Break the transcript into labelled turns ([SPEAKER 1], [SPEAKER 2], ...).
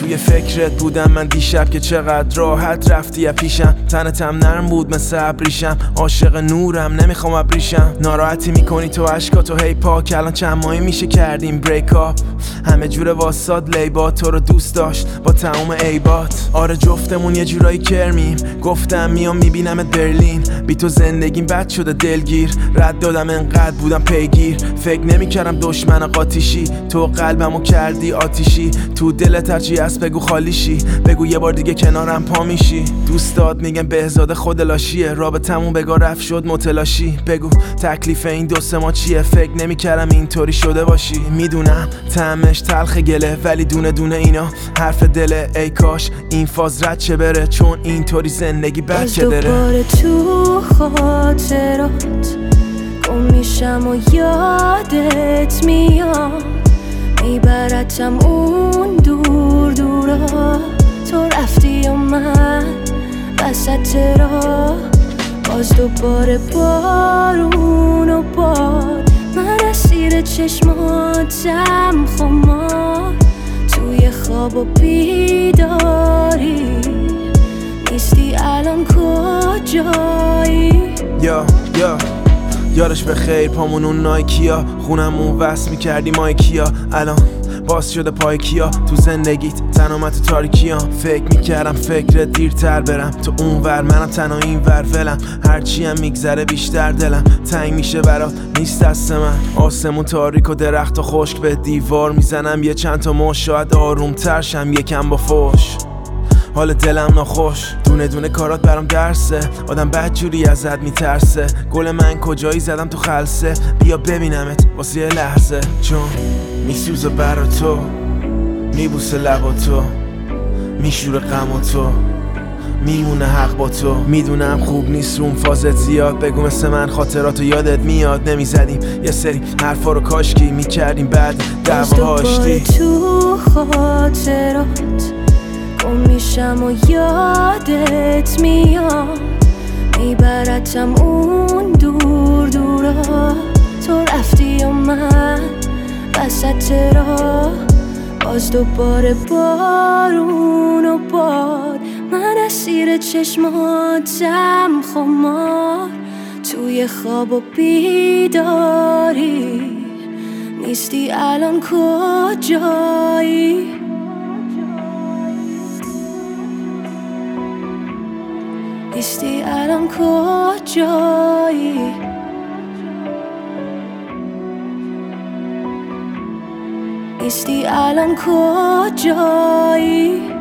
[SPEAKER 1] توی فکرت بودم من دیشب که چقدر راحت رفتی پیشم. تنتم نرم بود مثل ابریشم، عاشق نورم نمیخوام ابریشم. ناراحتی میکنی تو عشقاتو هی پاک، الان چند ماهی میشه کردیم بریک اپ. همه جوره واساد لیبا، تو رو دوست داشت با تموم عیبات. آره جفتمون یه جورایی کرمیم، گفتم میام میبینمت برلین. بی تو زندگیم بد شده دلگیر، رد دادم انقدر بودم پیگیر. فکر نمیکردم دشمن قاطیشی، تو قلبمو کردی آتیشی. تو دلت هرچی هست بگو خالیشی، بگو یه بار دیگه کنارم پا میشی. دوستات میگن بهزاد خود لاشیه، رابطمون بگا رفت شد متلاشی. بگو تکلیف این دو سه ما چیه، فکر نمیکردم اینطوری شده باشی. میدونم طعمش تلخ گله، ولی دونه دونه اینا حرف دله. ای کاش این فاز رد چه بره، چون اینطوری زندگی بد که داره.
[SPEAKER 2] دوباره تو خاطرات گم میشم و یادت میاد، میبرتم اون دور دورا. تو رفتی و من وسط راه، باز دوباره بارون و باد. من اسیر چشماتم خمار، توی خواب و بیداری. نیستی الان کجایی؟
[SPEAKER 1] یادش به خیر پامون اون نایکیا، خونمون وصل میکردی مایکیا. الان باز شده پای کیا، تو زندگیت تنها تو تاریکیام. فکر میکردم فکرت دیرتر برم، تو اون ور منم تنها این ور ولم. هرچی هم میگذره بیشتر دلم تنگ میشه برات، نیست دست من. آسمون تاریک و درخت و خشک، به دیوار میزنم یه چند تا مش. شاید آروم تر شم یکم با فوش، حال دلم ناخوش. دونه دونه کارات برام درسه، آدم بدجوری ازت میترسه. گل من کجایی زدم تو خلسه، بیا ببینمت واسه یه لحظه. چون میسوزه برا تو، میبوسه لبا تو، میشوره غم و تو، میمونه حق با تو. میدونم خوب نیست روم فازت زیاد، بگو مثل من خاطراتو یادت میاد. نمیزدیم یه سری حرفا رو کاشکی میکردیم بعد دعوا هاشتی.
[SPEAKER 2] تو خاطرات گم میشم و یادت میاد، میبرتم اون دور دورا. تو رفتی و من وسط راه، باز دوباره بارون و باد. من اسیر چشماتم خمار، توی خواب و بیداری. نیستی الان کجایی؟ نیستی الان کجایی؟ نیستی الان کجایی؟